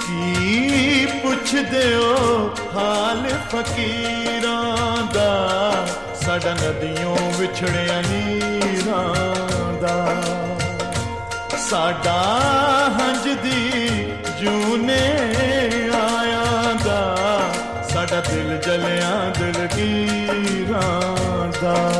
ਕੀ ਪੁੱਛਦੇ ਹੋ ਹਾਲ ਫਕੀਰਾਂ ਦਾ, ਸਾਡਾ ਨਦੀਆਂ ਵਿਛੜਿਆ ਨੀਰਾਂ ਦਾ। ਸਾਡਾ ਹੰਝਦੀ ਜੂਨੇ ਆਇਆਂ ਦਾ, ਸਾਡਾ ਦਿਲ ਜਲਿਆਂ ਦਿਲਗੀਰਾਂ ਦਾ।